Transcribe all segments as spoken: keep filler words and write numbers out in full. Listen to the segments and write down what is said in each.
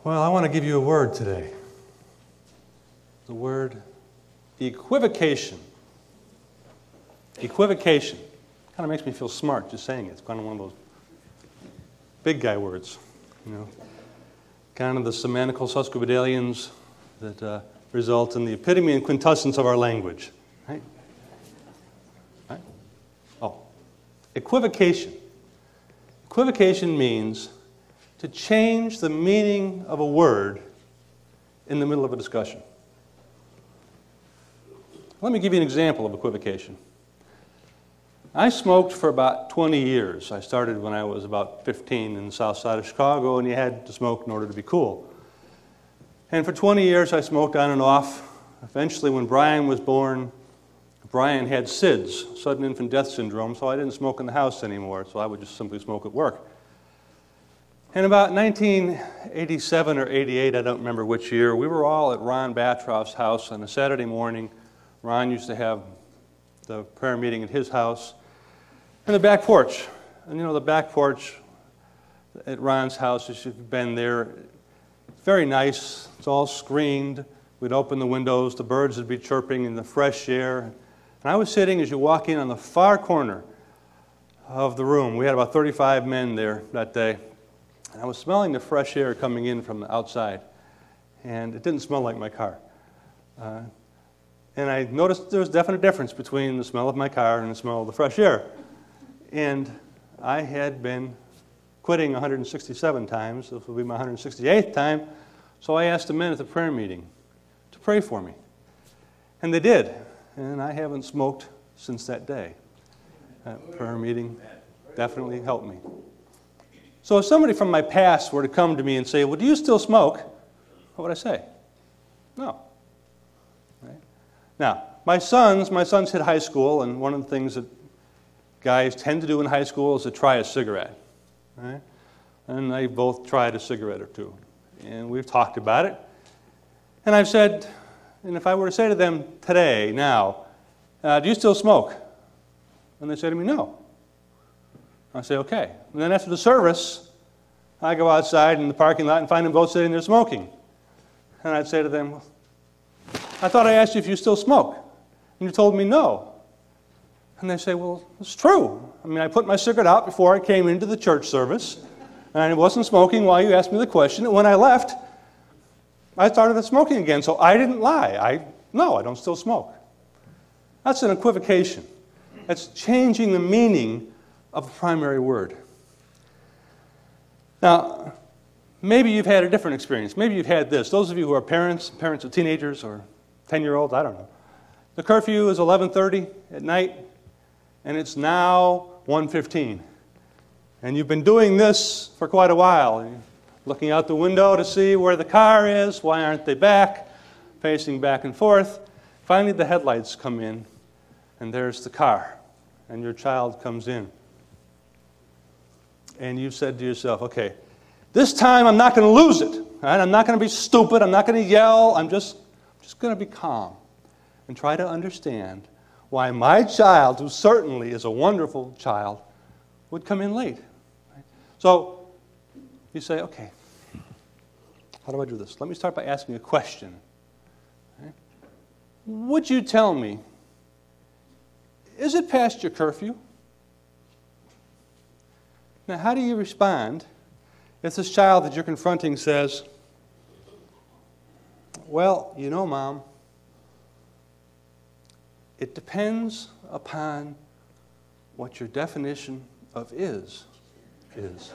Well, I want to give you a word today. The word equivocation. Equivocation. Kind of makes me feel smart just saying it. It's kind of one of those big guy words, you know. Kind of the semantical sesquipedalians that uh, result in the epitome and quintessence of our language. Right? Right? Oh, equivocation. Equivocation means to change the meaning of a word in the middle of a discussion. Let me give you an example of equivocation. I smoked for about twenty years. I started when I was about fifteen in the south side of Chicago, and you had to smoke in order to be cool. And for twenty years I smoked on and off. Eventually, when Brian was born, Brian had S I D S, sudden infant death syndrome, so I didn't smoke in the house anymore, so I would just simply smoke at work. In about nineteen eighty-seven or eighty-eight, I don't remember which year, we were all at Ron Batroff's house on a Saturday morning. Ron used to have the prayer meeting at his house. And the back porch. And you know, the back porch at Ron's house, if you've been there, it's very nice. It's all screened. We'd open the windows, the birds would be chirping in the fresh air. And I was sitting, as you walk in, on the far corner of the room. We had about thirty-five men there that day. And I was smelling the fresh air coming in from the outside. And it didn't smell like my car. Uh, and I noticed there was a definite difference between the smell of my car and the smell of the fresh air. And I had been quitting one hundred sixty-seven times. This will be my one hundred sixty-eighth time. So I asked the men at the prayer meeting to pray for me. And they did. And I haven't smoked since that day. That prayer meeting definitely helped me. So if somebody from my past were to come to me and say, well, do you still smoke? What would I say? No. Right? Now, my sons, my sons hit high school, and one of the things that guys tend to do in high school is to try a cigarette. Right? And they both tried a cigarette or two. And we've talked about it. And I've said, and if I were to say to them today, now, uh, do you still smoke? And they say to me, no. I say, okay. And then after the service, I go outside in the parking lot and find them both sitting there smoking. And I'd say to them, I thought I asked you if you still smoke. And you told me no. And they say, well, it's true. I mean, I put my cigarette out before I came into the church service, and I wasn't smoking while you asked me the question. And when I left, I started smoking again. So I didn't lie. I no, I don't still smoke. That's an equivocation. That's changing the meaning of a primary word. Now, maybe you've had a different experience. Maybe you've had this. Those of you who are parents, parents of teenagers or ten-year-olds, I don't know. The curfew is eleven thirty at night, and it's now one fifteen. And you've been doing this for quite a while. You're looking out the window to see where the car is, why aren't they back, pacing back and forth. Finally, the headlights come in, and there's the car, and your child comes in. And you've said to yourself, okay, this time I'm not going to lose it. Right? I'm not going to be stupid. I'm not going to yell. I'm just, just going to be calm and try to understand why my child, who certainly is a wonderful child, would come in late. Right? So you say, okay, how do I do this? Let me start by asking a question. Right? Would you tell me, is it past your curfew? Now, how do you respond if this child that you're confronting says, well, you know, Mom, it depends upon what your definition of is is.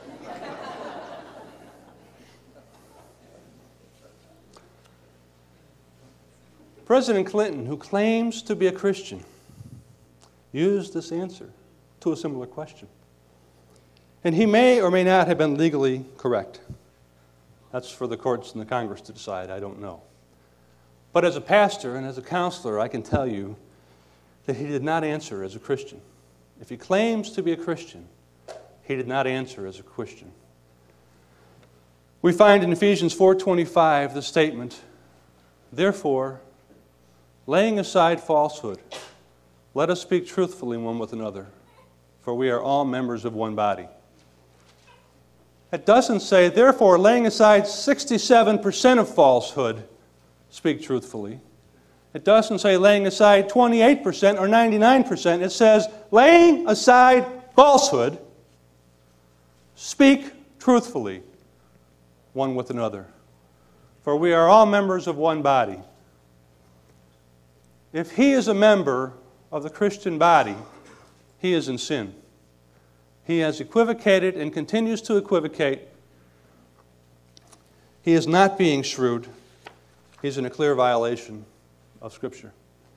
President Clinton, who claims to be a Christian, used this answer to a similar question. And he may or may not have been legally correct. That's for the courts and the Congress to decide. I don't know. But as a pastor and as a counselor, I can tell you that he did not answer as a Christian. If he claims to be a Christian, he did not answer as a Christian. We find in Ephesians four twenty-five the statement, therefore, laying aside falsehood, let us speak truthfully one with another, for we are all members of one body. It doesn't say, therefore, laying aside sixty-seven percent of falsehood, speak truthfully. It doesn't say laying aside twenty-eight percent or ninety-nine percent. It says, laying aside falsehood, speak truthfully one with another. For we are all members of one body. If he is a member of the Christian body, he is in sin. He has equivocated and continues to equivocate. He is not being shrewd. He's in a clear violation of Scripture.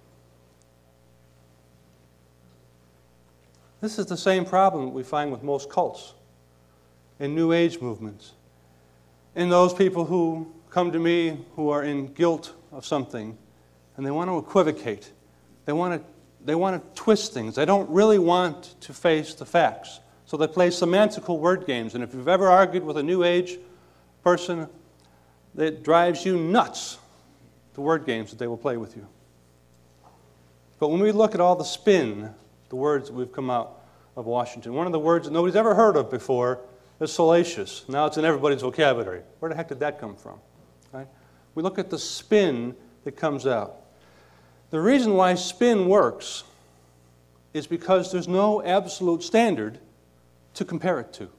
This is the same problem that we find with most cults and New Age movements. And those people who come to me who are in guilt of something and they want to equivocate. They want to, they want to twist things. They don't really want to face the facts. So they play semantical word games. And if you've ever argued with a New Age person, it drives you nuts, the word games that they will play with you. But when we look at all the spin, the words that we've come out of Washington, one of the words that nobody's ever heard of before is salacious. Now it's in everybody's vocabulary. Where the heck did that come from? Right? We look at the spin that comes out. The reason why spin works is because there's no absolute standard to compare it to.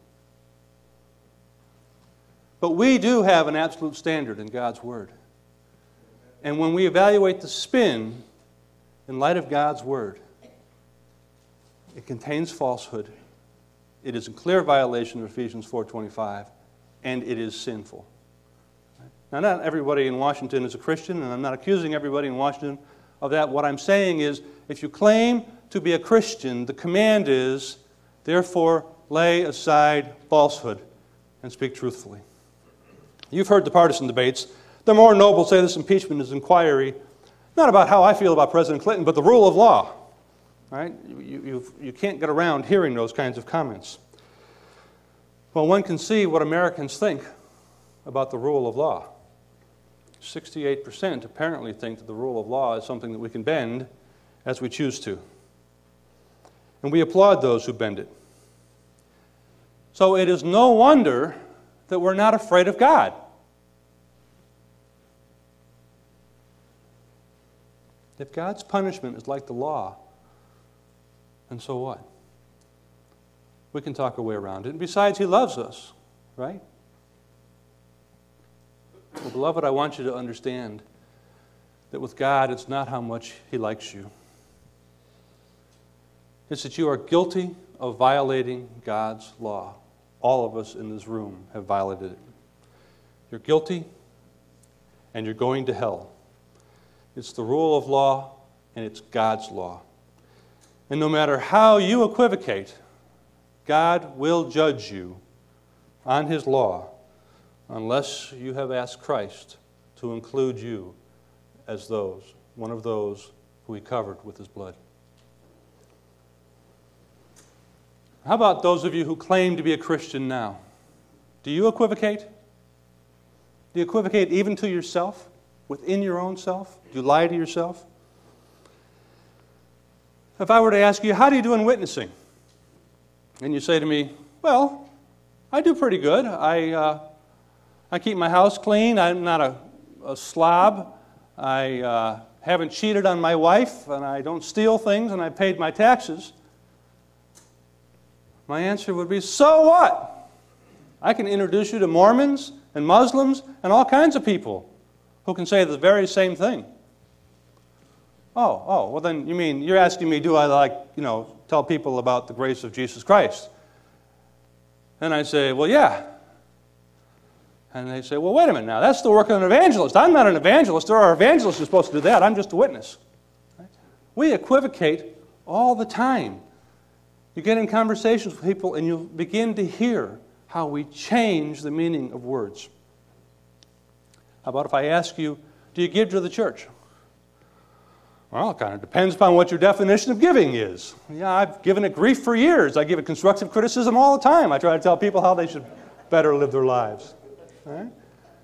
But we do have an absolute standard in God's Word. And when we evaluate the spin in light of God's Word, it contains falsehood, it is in clear violation of Ephesians four twenty-five, and it is sinful. Now, not everybody in Washington is a Christian, and I'm not accusing everybody in Washington of that. What I'm saying is, if you claim to be a Christian, the command is, therefore, lay aside falsehood and speak truthfully. You've heard the partisan debates. The more noble say this impeachment is inquiry, not about how I feel about President Clinton, but the rule of law. Right? You, you, you can't get around hearing those kinds of comments. Well, one can see what Americans think about the rule of law. sixty-eight percent apparently think that the rule of law is something that we can bend as we choose to. And we applaud those who bend it. So it is no wonder that we're not afraid of God. If God's punishment is like the law, then so what? We can talk our way around it. And besides, He loves us, right? Well, beloved, I want you to understand that with God, it's not how much He likes you. It's that you are guilty of violating God's law. All of us in this room have violated it. You're guilty, and you're going to hell. It's the rule of law, and it's God's law. And no matter how you equivocate, God will judge you on His law unless you have asked Christ to include you as those, one of those who He covered with His blood. How about those of you who claim to be a Christian now? Do you equivocate? Do you equivocate even to yourself, within your own self? Do you lie to yourself? If I were to ask you, how do you do in witnessing? And you say to me, well, I do pretty good. I, uh, I keep my house clean. I'm not a, a slob. I uh, haven't cheated on my wife, and I don't steal things, and I paid my taxes. My answer would be, so what? I can introduce you to Mormons and Muslims and all kinds of people who can say the very same thing. Oh, oh, well then you mean, you're asking me, do I like, you know, tell people about the grace of Jesus Christ? And I say, well, yeah. And they say, well, wait a minute now, that's the work of an evangelist. I'm not an evangelist. There are evangelists who are supposed to do that. I'm just a witness. Right? We equivocate all the time. You get in conversations with people and you begin to hear how we change the meaning of words. How about if I ask you, do you give to the church? Well, it kind of depends upon what your definition of giving is. Yeah, I've given it grief for years. I give it constructive criticism all the time. I try to tell people how they should better live their lives. All right?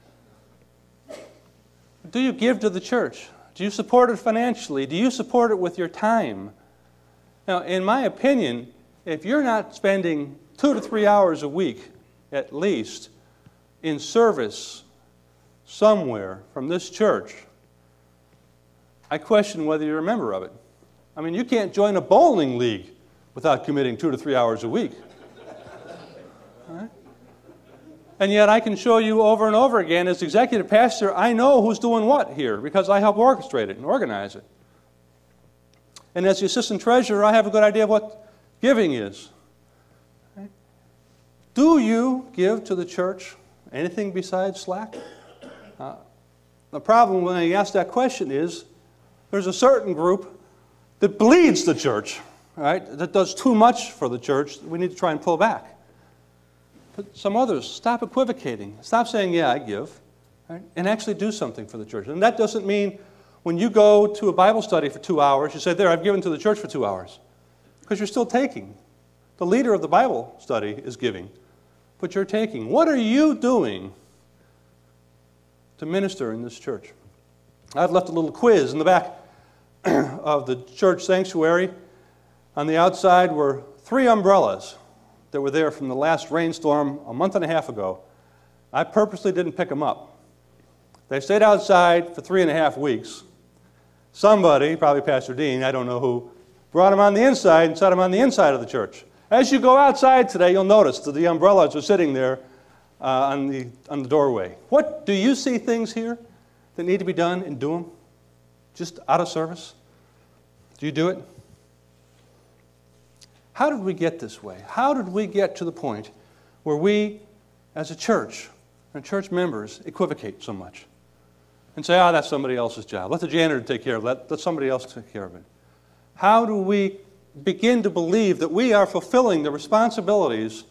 Do you give to the church? Do you support it financially? Do you support it with your time? Now, in my opinion, if you're not spending two to three hours a week at least, in service somewhere from this church, I question whether you're a member of it. I mean, you can't join a bowling league without committing two to three hours a week. Right? And yet I can show you over and over again, as executive pastor, I know who's doing what here because I help orchestrate it and organize it. And as the assistant treasurer, I have a good idea of what giving is. Right? Do you give to the church anything besides slack? Uh, the problem when I ask that question is there's a certain group that bleeds the church, right? That does too much for the church. We need to try and pull back. But some others, stop equivocating. Stop saying, yeah, I give, right? And actually do something for the church. And that doesn't mean when you go to a Bible study for two hours, you say, there, I've given to the church for two hours. Because you're still taking. The leader of the Bible study is giving, but you're taking. What are you doing to minister in this church? I've left a little quiz in the back of the church sanctuary. On the outside were three umbrellas that were there from the last rainstorm a month and a half ago. I purposely didn't pick them up. They stayed outside for three and a half weeks. Somebody, probably Pastor Dean, I don't know who, brought them on the inside and set them on the inside of the church. As you go outside today, you'll notice that the umbrellas are sitting there uh, on the, on the doorway. What, do you see things here that need to be done and do them? Just out of service? Do you do it? How did we get this way? How did we get to the point where we, as a church, and church members, equivocate so much? And say, oh, that's somebody else's job. Let the janitor take care of it. Let somebody else take care of it. How do we begin to believe that we are fulfilling the responsibilities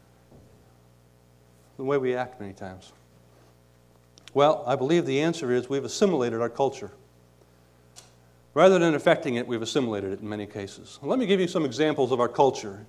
the way we act many times? Well, I believe the answer is we've assimilated our culture. Rather than affecting it, we've assimilated it in many cases. Let me give you some examples of our culture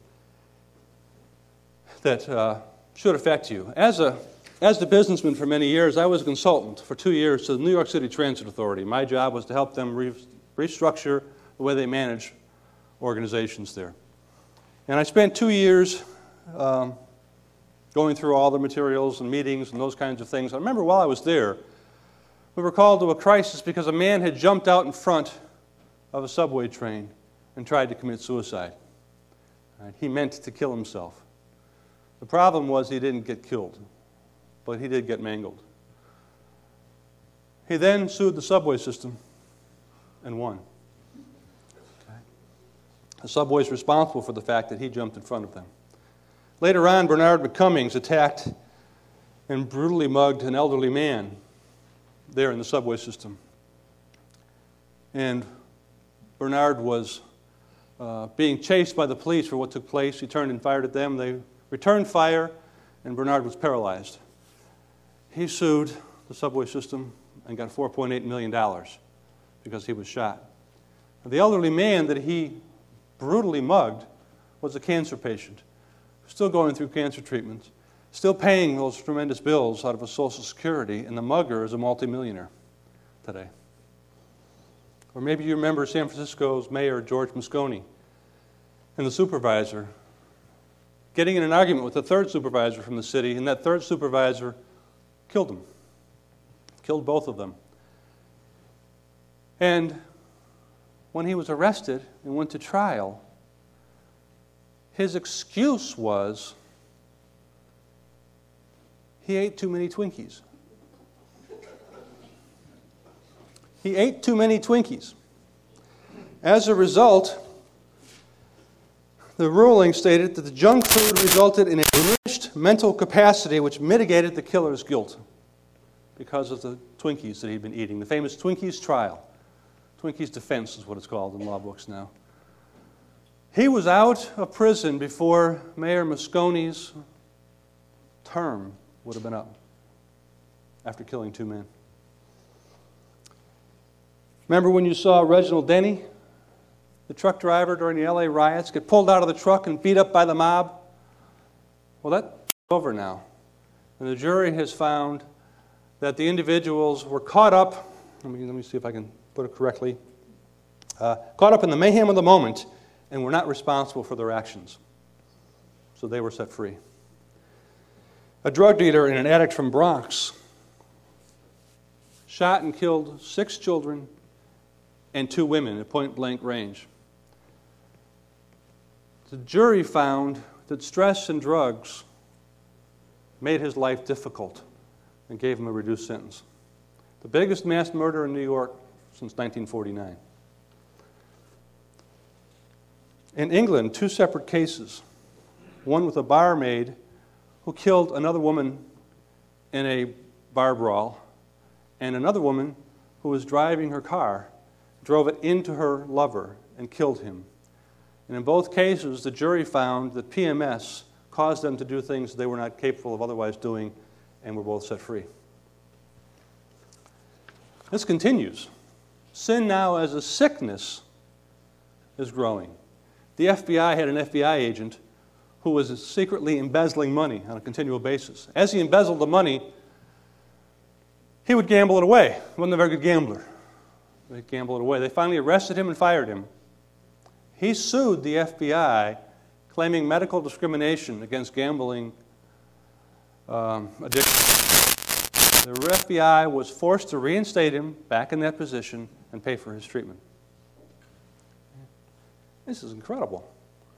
that uh, should affect you. As a, as the businessman for many years, I was a consultant for two years to the New York City Transit Authority. My job was to help them re- restructure the way they manage organizations there. And I spent two years um, going through all the materials and meetings and those kinds of things. I remember while I was there, we were called to a crisis because a man had jumped out in front of a subway train and tried to commit suicide. Right? He meant to kill himself. The problem was he didn't get killed, but he did get mangled. He then sued the subway system and won. Okay. The subway's responsible for the fact that he jumped in front of them. Later on, Bernard McCummings attacked and brutally mugged an elderly man there in the subway system. And Bernard was uh, being chased by the police for what took place. He turned and fired at them. They returned fire, and Bernard was paralyzed. He sued the subway system and got four point eight million dollars because he was shot. The elderly man that he brutally mugged was a cancer patient, still going through cancer treatment, still paying those tremendous bills out of his Social Security, and the mugger is a multimillionaire today. Or maybe you remember San Francisco's Mayor George Moscone and the supervisor getting in an argument with the third supervisor from the city, and that third supervisor killed him, killed both of them. And when he was arrested and went to trial, his excuse was he ate too many Twinkies. He ate too many Twinkies. As a result, the ruling stated that the junk food resulted in a diminished mental capacity which mitigated the killer's guilt because of the Twinkies that he'd been eating. The famous Twinkies trial. Twinkies defense is what it's called in law books now. He was out of prison before Mayor Moscone's term would have been up after killing two men. Remember when you saw Reginald Denny, the truck driver during the L A riots, get pulled out of the truck and beat up by the mob? Well, that's over now. And the jury has found that the individuals were caught up, let me, let me see if I can put it correctly, uh, caught up in the mayhem of the moment and were not responsible for their actions. So they were set free. A drug dealer and an addict from Bronx shot and killed six children and two women at point-blank range. The jury found that stress and drugs made his life difficult and gave him a reduced sentence. The biggest mass murder in New York since nineteen forty-nine. In England, two separate cases, one with a barmaid who killed another woman in a bar brawl, and another woman who was driving her car, drove it into her lover and killed him. And in both cases, the jury found that P M S caused them to do things they were not capable of otherwise doing, and were both set free. This continues. Sin now as a sickness is growing. The F B I had an F B I agent who was secretly embezzling money on a continual basis. As he embezzled the money, he would gamble it away. He wasn't a very good gambler. He'd gamble it away. They finally arrested him and fired him. He sued the F B I, claiming medical discrimination against gambling um, addiction. The F B I was forced to reinstate him back in that position and pay for his treatment. This is incredible.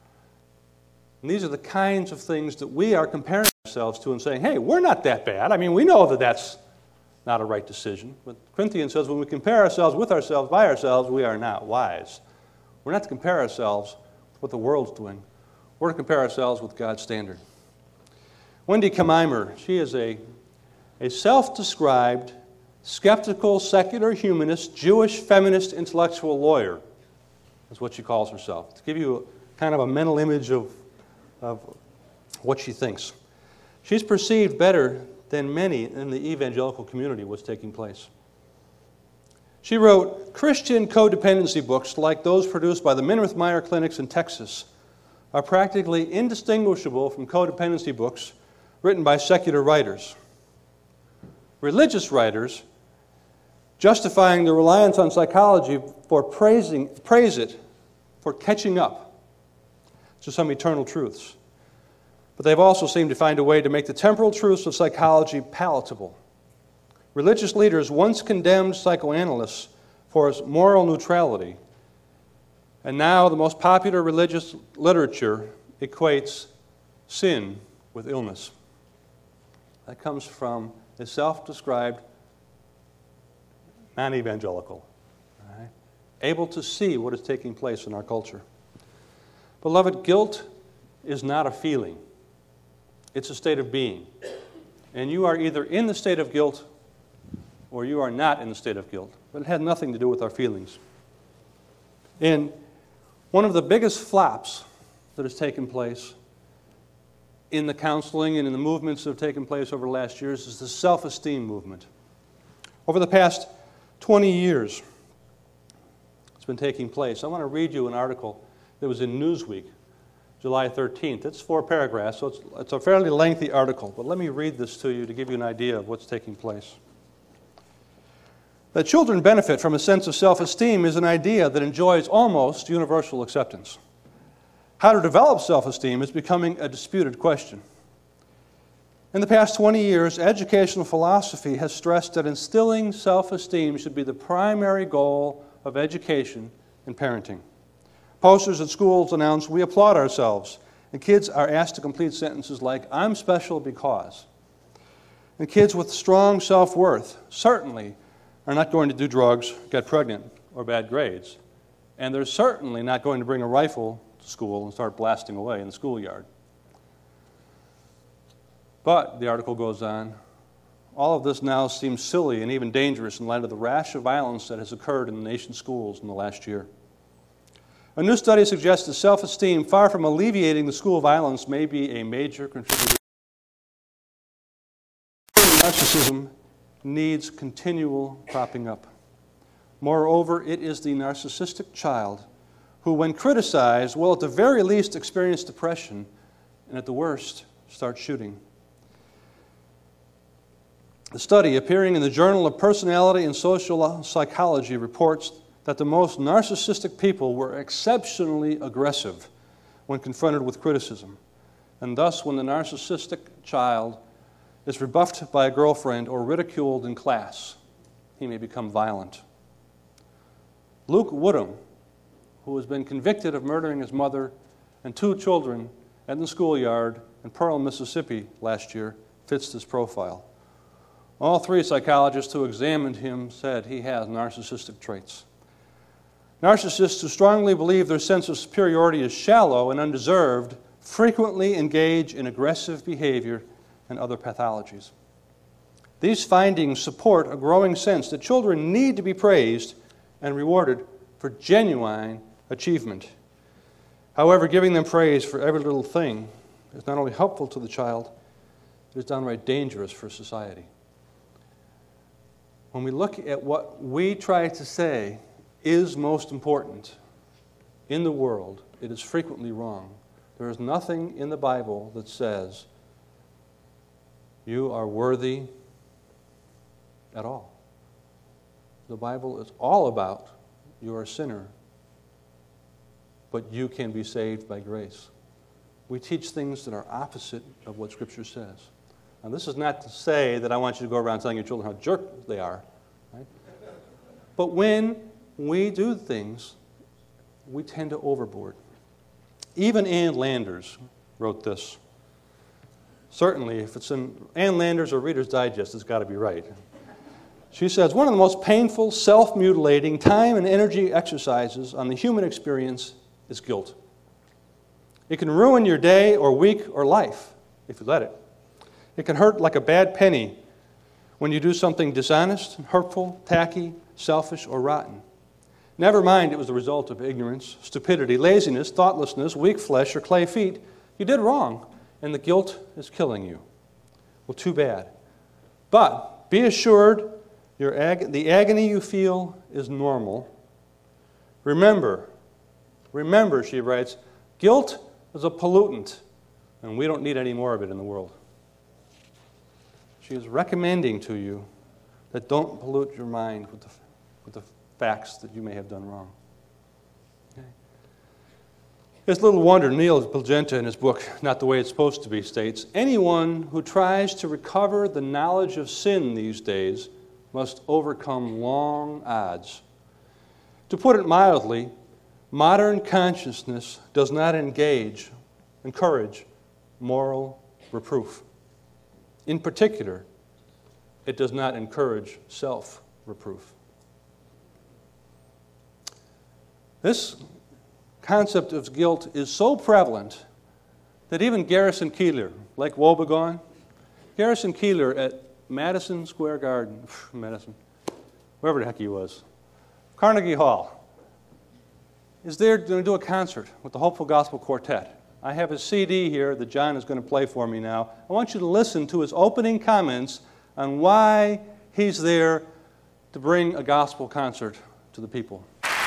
And these are the kinds of things that we are comparing ourselves to and saying, hey, we're not that bad. I mean, we know that that's not a right decision. But Corinthians says when we compare ourselves with ourselves, by ourselves, we are not wise. We're not to compare ourselves with what the world's doing. We're to compare ourselves with God's standard. Wendy Kemeimer, she is a, a self-described, skeptical, secular humanist, Jewish feminist intellectual lawyer, is what she calls herself, to give you a, kind of a mental image of, of what she thinks. She's perceived better than many in the evangelical community what's taking place. She wrote, Christian codependency books like those produced by the Minirth Meier clinics in Texas are practically indistinguishable from codependency books written by secular writers. Religious writers, justifying their reliance on psychology for praising, praise it for catching up to some eternal truths. But they've also seemed to find a way to make the temporal truths of psychology palatable. Religious leaders once condemned psychoanalysts for its moral neutrality, and now the most popular religious literature equates sin with illness. That comes from a self-described non-evangelical, right? Able to see what is taking place in our culture. Beloved, guilt is not a feeling. It's a state of being. And you are either in the state of guilt or you are not in the state of guilt. But it has nothing to do with our feelings. And one of the biggest flops that has taken place in the counseling and in the movements that have taken place over the last years is the self-esteem movement. Over the past twenty years, it's been taking place. I want to read you an article that was in Newsweek, July thirteenth. It's four paragraphs, so it's, it's a fairly lengthy article. But let me read this to you to give you an idea of what's taking place. That children benefit from a sense of self-esteem is an idea that enjoys almost universal acceptance. How to develop self-esteem is becoming a disputed question. In the past twenty years, educational philosophy has stressed that instilling self-esteem should be the primary goal of education and parenting. Posters at schools announce, "We applaud ourselves," and kids are asked to complete sentences like, "I'm special because." And kids with strong self-worth certainly are not going to do drugs, get pregnant, or bad grades. And they're certainly not going to bring a rifle to school and start blasting away in the schoolyard. But, the article goes on, all of this now seems silly and even dangerous in light of the rash of violence that has occurred in the nation's schools in the last year. A new study suggests that self-esteem, far from alleviating the school violence, may be a major contributor. Narcissism needs continual propping up. Moreover, it is the narcissistic child who, when criticized, will at the very least experience depression and at the worst start shooting. The study, appearing in the Journal of Personality and Social Psychology, reports that the most narcissistic people were exceptionally aggressive when confronted with criticism. And thus, when the narcissistic child is rebuffed by a girlfriend or ridiculed in class, he may become violent. Luke Woodham, who has been convicted of murdering his mother and two children in the schoolyard in Pearl, Mississippi last year, fits this profile. All three psychologists who examined him said he has narcissistic traits. Narcissists who strongly believe their sense of superiority is shallow and undeserved frequently engage in aggressive behavior and other pathologies. These findings support a growing sense that children need to be praised and rewarded for genuine achievement. However, giving them praise for every little thing is not only helpful to the child, it is downright dangerous for society. When we look at what we try to say is most important in the world, it is frequently wrong. There is nothing in the Bible that says you are worthy at all. The Bible is all about you are a sinner, but you can be saved by grace. We teach things that are opposite of what Scripture says. Now, this is not to say that I want you to go around telling your children how jerks they are. Right? But when we do things, we tend to overboard. Even Ann Landers wrote this. Certainly, if it's in Ann Landers or Reader's Digest, it's got to be right. She says, one of the most painful, self-mutilating time and energy exercises on the human experience is guilt. It can ruin your day or week or life if you let it. It can hurt like a bad penny when you do something dishonest, hurtful, tacky, selfish, or rotten. Never mind it was the result of ignorance, stupidity, laziness, thoughtlessness, weak flesh, or clay feet. You did wrong, and the guilt is killing you. Well, too bad. But be assured, your ag- the agony you feel is normal. Remember, remember, she writes, guilt is a pollutant, and we don't need any more of it in the world. She is recommending to you that don't pollute your mind with the, with the facts that you may have done wrong. Okay. It's little wonder Neil Bilgenta in his book, Not the Way It's Supposed to Be, states, anyone who tries to recover the knowledge of sin these days must overcome long odds. To put it mildly, modern consciousness does not engage, encourage moral reproof. In particular, it does not encourage self-reproof. This concept of guilt is so prevalent that even Garrison Keillor, like Wobegon, Garrison Keillor at Madison Square Garden, Madison, wherever the heck he was, Carnegie Hall, is there going to do a concert with the Hopeful Gospel Quartet. I have a C D here that John is going to play for me now. I want you to listen to his opening comments on why he's there to bring a gospel concert to the people.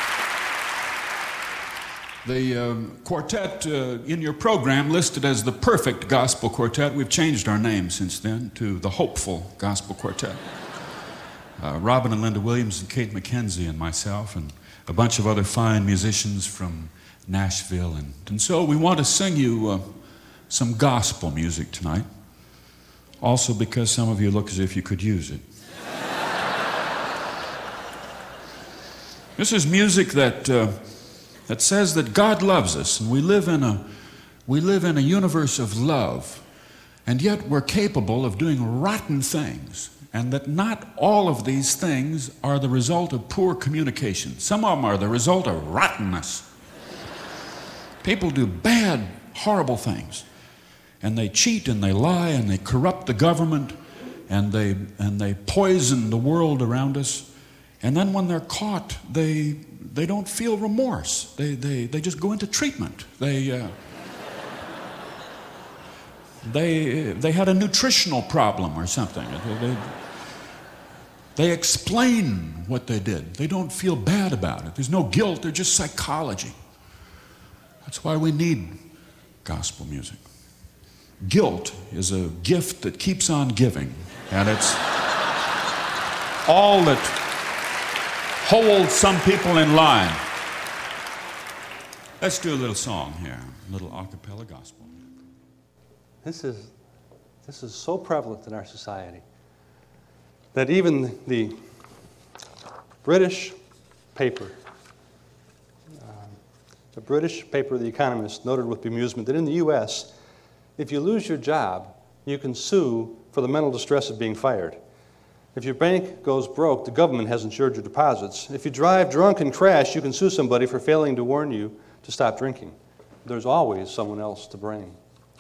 The um, quartet uh, in your program listed as the Perfect Gospel Quartet. We've changed our name since then to the Hopeful Gospel Quartet. Uh, Robin and Linda Williams and Kate McKenzie and myself and a bunch of other fine musicians from Nashville. And, and so we want to sing you uh, some gospel music tonight. Also because some of you look as if you could use it. This is music that... Uh, that says that God loves us, and we live in a we live in a universe of love, and yet we're capable of doing rotten things, and that not all of these things are the result of poor communication. Some of them are the result of rottenness. People do bad, horrible things, and they cheat and they lie and they corrupt the government and they and they poison the world around us, and then when they're caught, they They don't feel remorse. They, they, they just go into treatment. They, uh, they, they had a nutritional problem or something. They, they, they explain what they did. They don't feel bad about it. There's no guilt. They're just psychology. That's why we need gospel music. Guilt is a gift that keeps on giving, and it's all that hold some people in line. Let's do a little song here, a little a cappella gospel. This is, This is so prevalent in our society that even the British paper, um, the British paper, The Economist, noted with bemusement that in the U S, if you lose your job, you can sue for the mental distress of being fired. If your bank goes broke, the government has insured your deposits. If you drive drunk and crash, you can sue somebody for failing to warn you to stop drinking. There's always someone else to blame.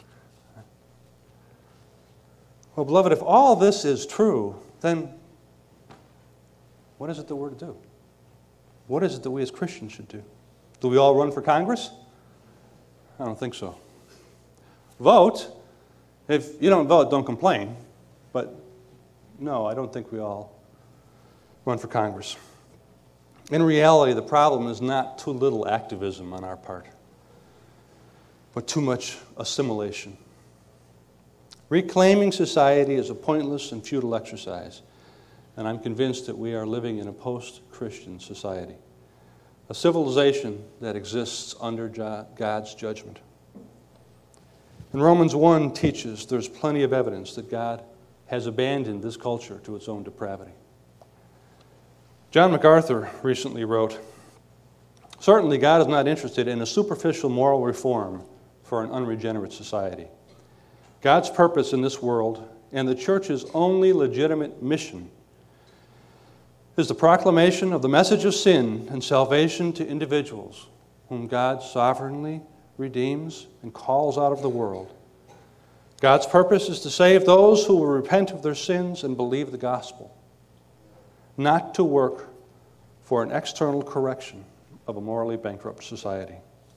Well, beloved, if all this is true, then what is it that we're to do? What is it that we as Christians should do? Do we all run for Congress? I don't think so. Vote. If you don't vote, don't complain. But no, I don't think we all run for Congress. In reality, the problem is not too little activism on our part, but too much assimilation. Reclaiming society is a pointless and futile exercise, and I'm convinced that we are living in a post-Christian society, a civilization that exists under God's judgment. And Romans one teaches there's plenty of evidence that God has abandoned this culture to its own depravity. John MacArthur recently wrote, "Certainly God is not interested in a superficial moral reform for an unregenerate society. God's purpose in this world and the church's only legitimate mission is the proclamation of the message of sin and salvation to individuals whom God sovereignly redeems and calls out of the world. God's purpose is to save those who will repent of their sins and believe the gospel, not to work for an external correction of a morally bankrupt society."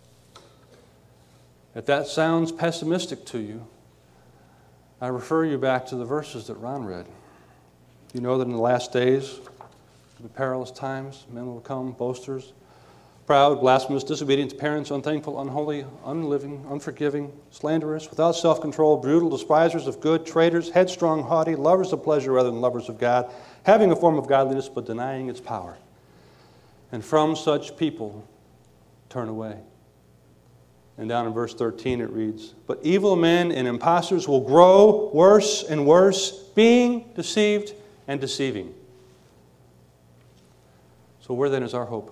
If that sounds pessimistic to you, I refer you back to the verses that Ron read. You know that in the last days, the perilous times, men will come, boasters, proud, blasphemous, disobedient to parents, unthankful, unholy, unliving, unforgiving, slanderous, without self-control, brutal, despisers of good, traitors, headstrong, haughty, lovers of pleasure rather than lovers of God, having a form of godliness but denying its power. And from such people turn away. And down in verse thirteen it reads, "But evil men and impostors will grow worse and worse, being deceived and deceiving." So where then is our hope?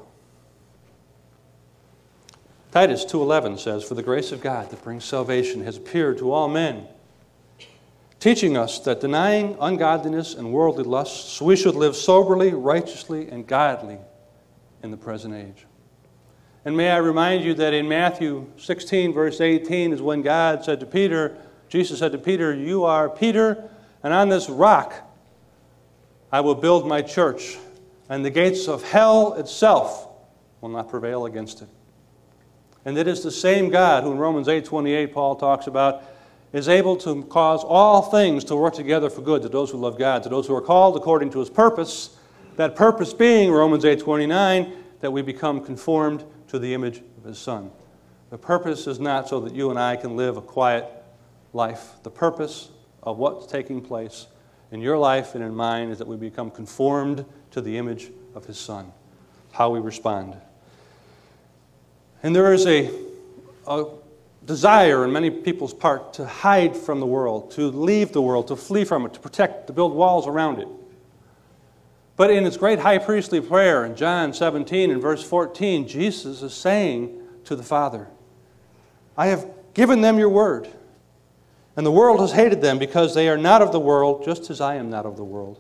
Titus two eleven says, "For the grace of God that brings salvation has appeared to all men, teaching us that denying ungodliness and worldly lusts, we should live soberly, righteously, and godly in the present age." And may I remind you that in Matthew sixteen, verse eighteen, is when God said to Peter, Jesus said to Peter, "You are Peter, and on this rock I will build my church, and the gates of hell itself will not prevail against it." And it is the same God who in Romans eight twenty-eight Paul talks about is able to cause all things to work together for good to those who love God, to those who are called according to His purpose, that purpose being, Romans eight twenty-nine, that we become conformed to the image of His Son. The purpose is not so that you and I can live a quiet life. The purpose of what's taking place in your life and in mine is that we become conformed to the image of His Son, how we respond. And there is a, a desire in many people's part to hide from the world, to leave the world, to flee from it, to protect, to build walls around it. But in its great high priestly prayer in John seventeen and verse fourteen, Jesus is saying to the Father, "I have given them your word, and the world has hated them because they are not of the world, just as I am not of the world.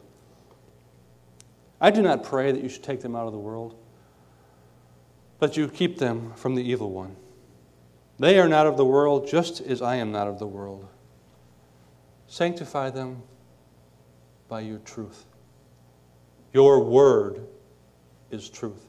I do not pray that you should take them out of the world, but you keep them from the evil one. They are not of the world, just as I am not of the world. Sanctify them by your truth. Your word is truth."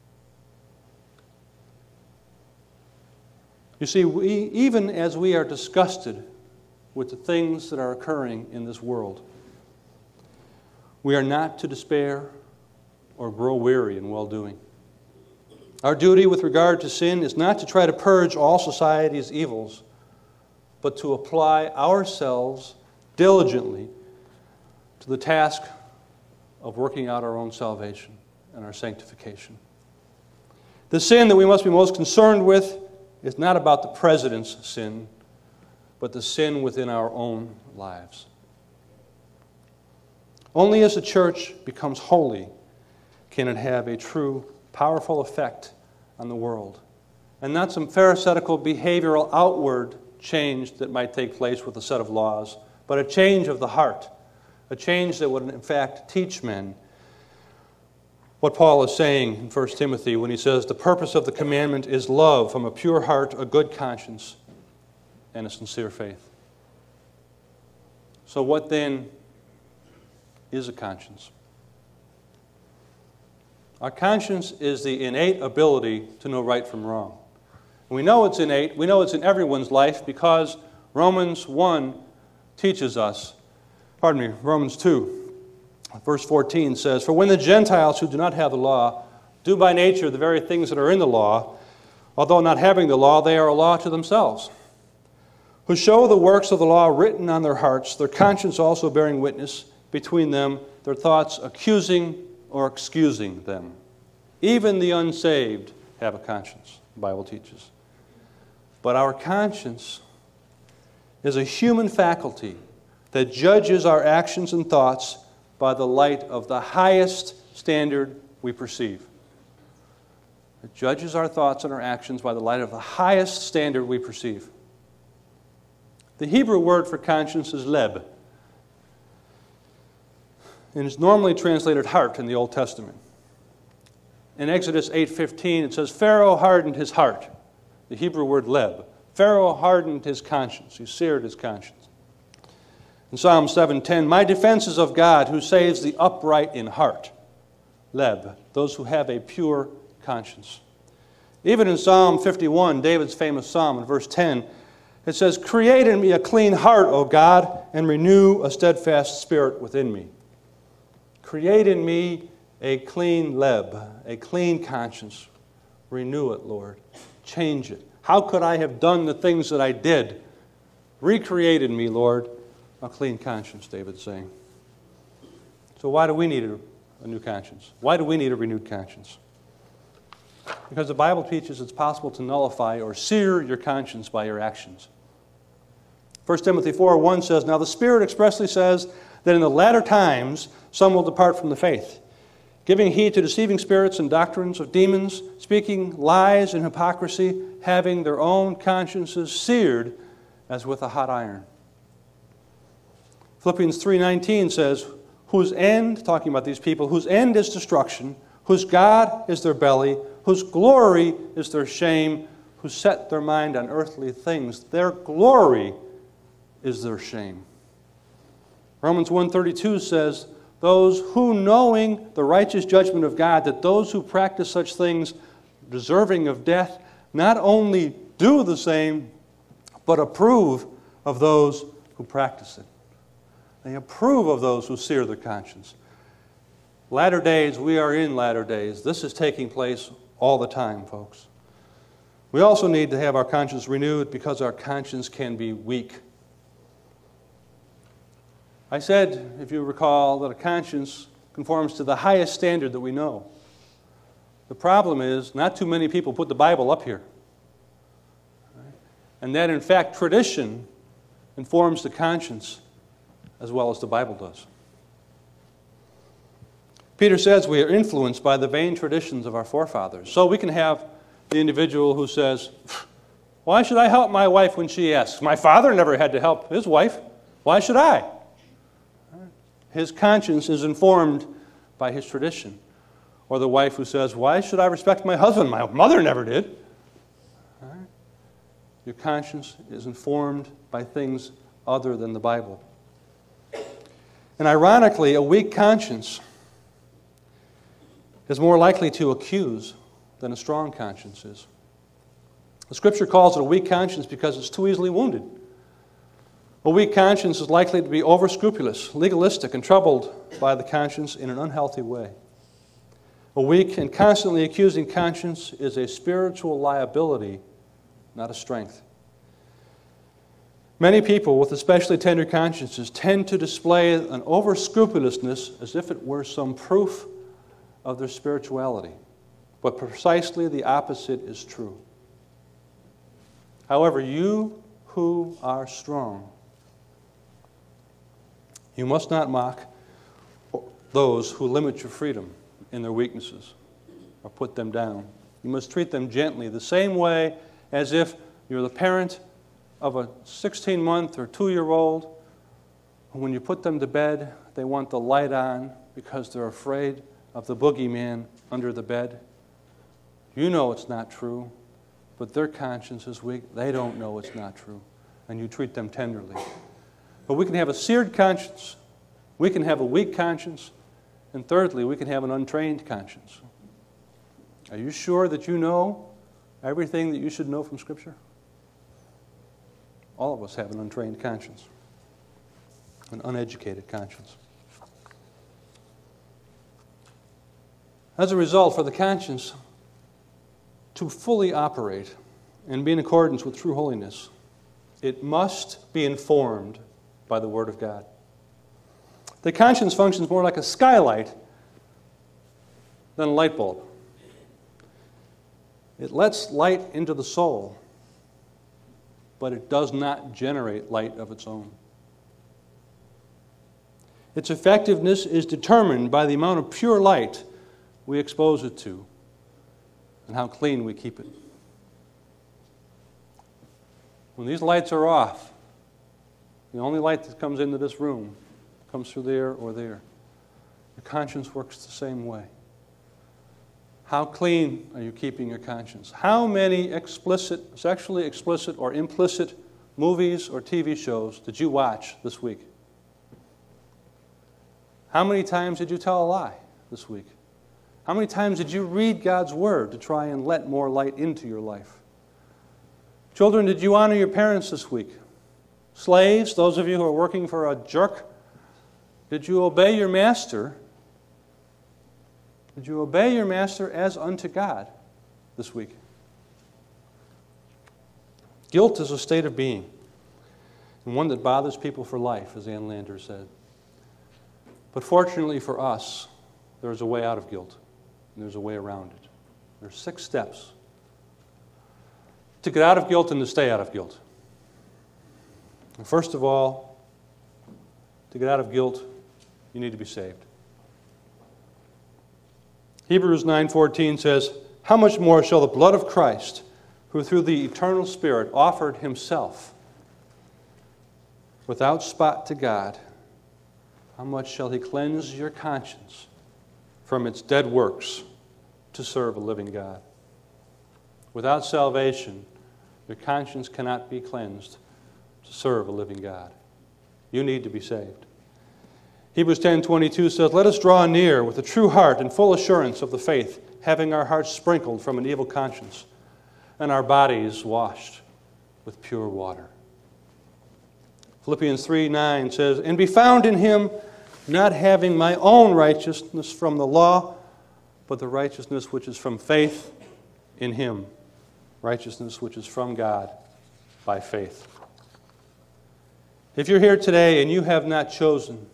You see, we, even as we are disgusted with the things that are occurring in this world, we are not to despair or grow weary in well-doing. Our duty with regard to sin is not to try to purge all society's evils, but to apply ourselves diligently to the task of working out our own salvation and our sanctification. The sin that we must be most concerned with is not about the president's sin but the sin within our own lives. Only as the church becomes holy can it have a true, powerful effect on the world. And not some pharisaical behavioral outward change that might take place with a set of laws, but a change of the heart, a change that would in fact teach men what Paul is saying in First Timothy when he says, the purpose of the commandment is love from a pure heart, a good conscience, and a sincere faith. So what then is a conscience? Our conscience is the innate ability to know right from wrong. And we know it's innate, we know it's in everyone's life because Romans one teaches us, pardon me, Romans two, verse fourteen says, for when the Gentiles who do not have the law do by nature the very things that are in the law, although not having the law, they are a law to themselves, who show the works of the law written on their hearts, their conscience also bearing witness between them, their thoughts accusing or excusing them. Even the unsaved have a conscience, the Bible teaches. But our conscience is a human faculty that judges our actions and thoughts by the light of the highest standard we perceive. It judges our thoughts and our actions by the light of the highest standard we perceive. The Hebrew word for conscience is leb, and is normally translated heart in the Old Testament. In Exodus eight fifteen, it says, Pharaoh hardened his heart. The Hebrew word leb. Pharaoh hardened his conscience. He seared his conscience. In Psalm seven ten, my defense is of God who saves the upright in heart. Leb, those who have a pure conscience. Even in Psalm fifty-one, David's famous psalm, in verse ten, it says, create in me a clean heart, O God, and renew a steadfast spirit within me. Create in me a clean leb, a clean conscience. Renew it, Lord. Change it. How could I have done the things that I did? Recreate in me, Lord, a clean conscience, David's saying. So why do we need a, a new conscience? Why do we need a renewed conscience? Because the Bible teaches it's possible to nullify or sear your conscience by your actions. First Timothy four one says, now the Spirit expressly says that in the latter times some will depart from the faith, giving heed to deceiving spirits and doctrines of demons, speaking lies and hypocrisy, having their own consciences seared as with a hot iron. Philippians three nineteen says, whose end, talking about these people, whose end is destruction, whose God is their belly, whose glory is their shame, who set their mind on earthly things. Their glory is their shame. Romans one thirty-two says, those who, knowing the righteous judgment of God, that those who practice such things deserving of death, not only do the same, but approve of those who practice it. They approve of those who sear their conscience. Latter days, we are in latter days. This is taking place all the time, folks. We also need to have our conscience renewed because our conscience can be weak. I said, if you recall, that a conscience conforms to the highest standard that we know. The problem is, not too many people put the Bible up here. And that, in fact, tradition informs the conscience as well as the Bible does. Peter says we are influenced by the vain traditions of our forefathers. So we can have the individual who says, why should I help my wife when she asks? My father never had to help his wife. Why should I? His conscience is informed by his tradition. Or the wife who says, why should I respect my husband? My mother never did. Right? Your conscience is informed by things other than the Bible. And ironically, a weak conscience is more likely to accuse than a strong conscience is. The Scripture calls it a weak conscience because it's too easily wounded. A weak conscience is likely to be over-scrupulous, legalistic, and troubled by the conscience in an unhealthy way. A weak and constantly accusing conscience is a spiritual liability, not a strength. Many people with especially tender consciences tend to display an over-scrupulousness as if it were some proof of their spirituality. But precisely the opposite is true. However, you who are strong. You must not mock those who limit your freedom in their weaknesses or put them down. You must treat them gently, the same way as if you're the parent of a sixteen-month or two-year-old who, when you put them to bed, they want the light on because they're afraid of the boogeyman under the bed. You know it's not true, but their conscience is weak. They don't know it's not true, and you treat them tenderly. But we can have a seared conscience, we can have a weak conscience, and thirdly, we can have an untrained conscience. Are you sure that you know everything that you should know from Scripture? All of us have an untrained conscience, an uneducated conscience. As a result, for the conscience to fully operate and be in accordance with true holiness, it must be informed by the Word of God. The conscience functions more like a skylight than a light bulb. It lets light into the soul, but it does not generate light of its own. Its effectiveness is determined by the amount of pure light we expose it to and how clean we keep it. When these lights are off, the only light that comes into this room comes through there or there. Your conscience works the same way. How clean are you keeping your conscience? How many explicit, sexually explicit or implicit movies or T V shows did you watch this week? How many times did you tell a lie this week? How many times did you read God's Word to try and let more light into your life? Children, did you honor your parents this week? Slaves, those of you who are working for a jerk, did you obey your master? Did you obey your master as unto God this week? Guilt is a state of being, and one that bothers people for life, as Ann Landers said. But fortunately for us, there is a way out of guilt, and there's a way around it. There are six steps to get out of guilt and to stay out of guilt. And first of all, to get out of guilt, you need to be saved. Hebrews nine fourteen says, "How much more shall the blood of Christ, who through the eternal Spirit offered himself without spot to God, how much shall he cleanse your conscience from its dead works to serve a living God?" Without salvation, your conscience cannot be cleansed to serve a living God. You need to be saved. Hebrews ten twenty-two says, "Let us draw near with a true heart and full assurance of the faith, having our hearts sprinkled from an evil conscience and our bodies washed with pure water." Philippians three nine says, "And be found in him, not having my own righteousness from the law, but the righteousness which is from faith in him," righteousness which is from God by faith. If you're here today and you have not chosen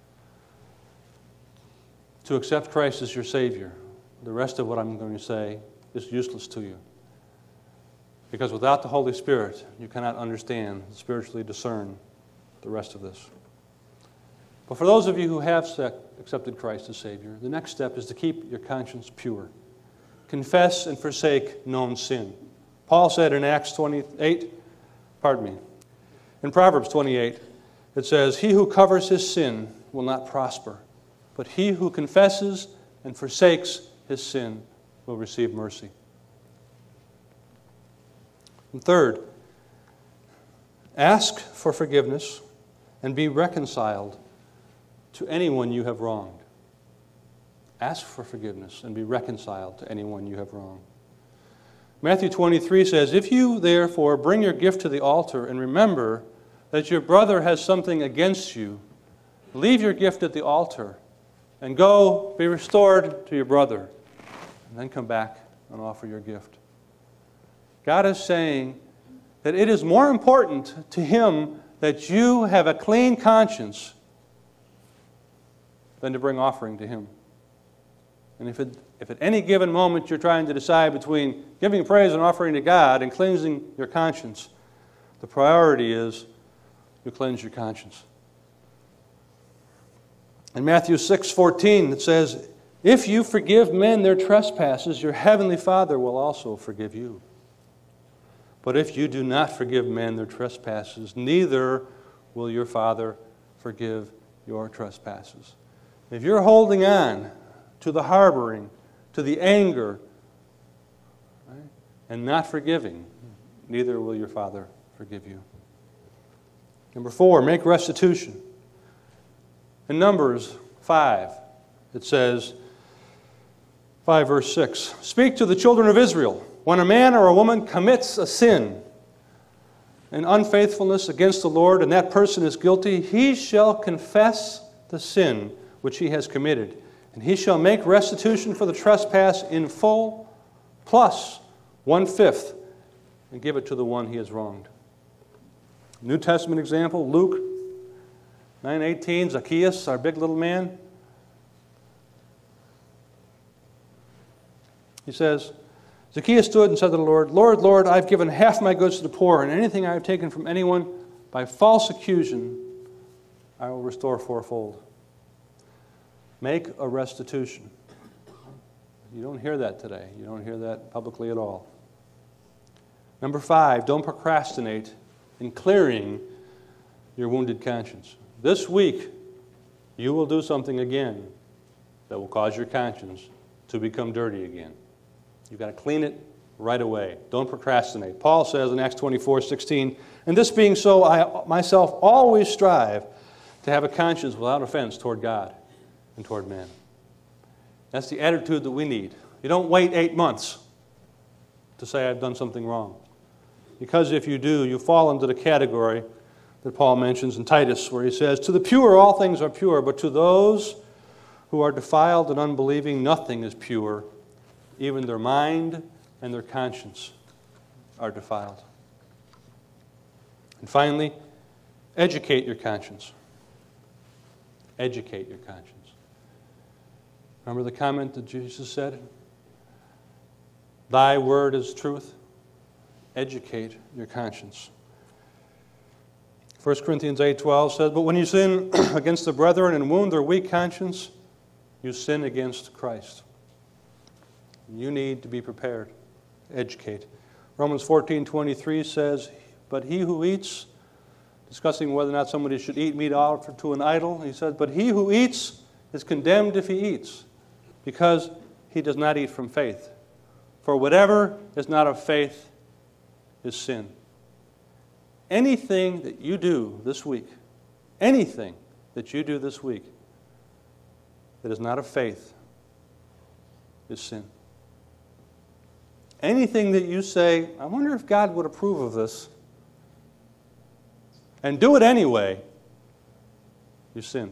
to accept Christ as your Savior, the rest of what I'm going to say is useless to you. Because without the Holy Spirit, you cannot understand, spiritually discern the rest of this. But for those of you who have accepted Christ as Savior, the next step is to keep your conscience pure. Confess and forsake known sin. Paul said in Acts twenty-eight, pardon me, in Proverbs twenty-eight, it says, "He who covers his sin will not prosper, but he who confesses and forsakes his sin will receive mercy." And third, ask for forgiveness and be reconciled to anyone you have wronged. Ask for forgiveness and be reconciled to anyone you have wronged. Matthew twenty-three says, "If you therefore bring your gift to the altar and remember that your brother has something against you, leave your gift at the altar and go be restored to your brother, and then come back and offer your gift." God is saying that it is more important to Him that you have a clean conscience than to bring offering to Him. And if, it, if at any given moment you're trying to decide between giving praise and offering to God and cleansing your conscience, The priority is you cleanse your conscience. In Matthew six fourteen, it says, if you forgive men their trespasses, your heavenly Father will also forgive you. But if you do not forgive men their trespasses, neither will your Father forgive your trespasses. If you're holding on to the harboring, to the anger, right, and not forgiving, neither will your Father forgive you. Number four, make restitution. In Numbers five, it says, five verse six, speak to the children of Israel. When a man or a woman commits a sin, an unfaithfulness against the Lord, and that person is guilty, he shall confess the sin which he has committed, and he shall make restitution for the trespass in full, plus one-fifth, and give it to the one he has wronged. New Testament example, Luke nine eighteen, Zacchaeus, our big little man. He says, Zacchaeus stood and said to the Lord, Lord, Lord, I've given half my goods to the poor, and anything I have taken from anyone by false accusation, I will restore fourfold. Make a restitution. You don't hear that today. You don't hear that publicly at all. Number five, don't procrastinate in clearing your wounded conscience. This week, you will do something again that will cause your conscience to become dirty again. You've got to clean it right away. Don't procrastinate. Paul says in Acts twenty-four sixteen, and this being so, I myself always strive to have a conscience without offense toward God and toward man. That's the attitude that we need. You don't wait eight months to say I've done something wrong. Because if you do, you fall into the category that Paul mentions in Titus, where he says, to the pure all things are pure, but to those who are defiled and unbelieving, nothing is pure. Even their mind and their conscience are defiled. And finally, educate your conscience. Educate your conscience. Remember the comment that Jesus said? Thy word is truth. Educate your conscience. First Corinthians eight twelve says, but when you sin against the brethren and wound their weak conscience, you sin against Christ. You need to be prepared. Educate. Romans fourteen twenty-three says, but he who eats, discussing whether or not somebody should eat meat offered to an idol, he says, but he who eats is condemned if he eats, because he does not eat from faith. For whatever is not of faith is sin. Anything that you do this week, anything that you do this week that is not of faith is sin. Anything that you say, I wonder if God would approve of this, and do it anyway, you sinned.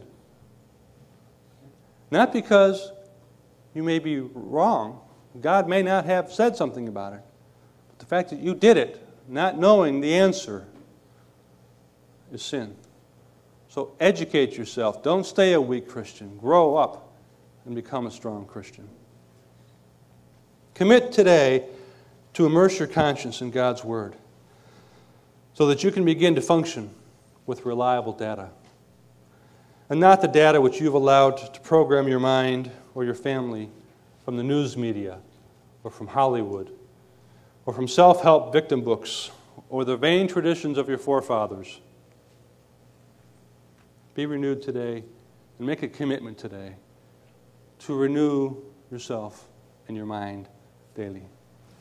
Not because you may be wrong. God may not have said something about it. But the fact that you did it, not knowing the answer, is sin. So educate yourself. Don't stay a weak Christian. Grow up and become a strong Christian. Commit today to immerse your conscience in God's Word so that you can begin to function with reliable data. And not the data which you've allowed to program your mind or your family from the news media or from Hollywood or from self-help victim books or the vain traditions of your forefathers. Be renewed today and make a commitment today to renew yourself and your mind daily.